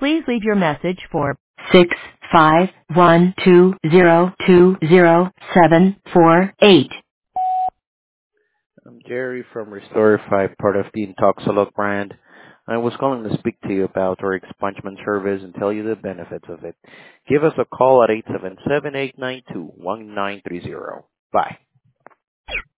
Please leave your message for 65120207448. I'm Jerry from Restorify, part of the Intoxaloc brand. I was calling to speak to you about our expungement service and tell you the benefits of it. Give us a call at 877-892-1930. Bye.